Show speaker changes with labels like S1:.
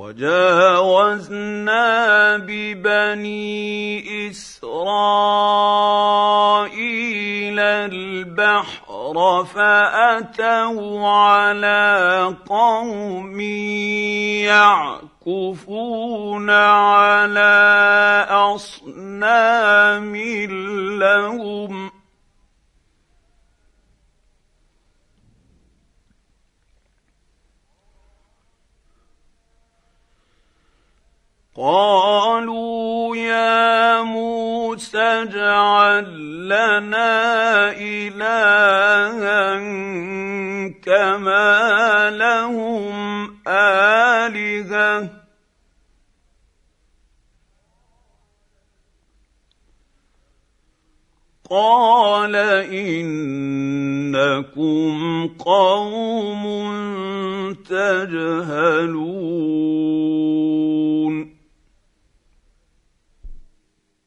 S1: وجاوزنا ببني إسرائيل البحر فأتوا على قوم يعكفون على أصنام لهم قالوا يا موسى اجعل لنا إلها كما لهم آلهة قال إنكم قوم تجهلون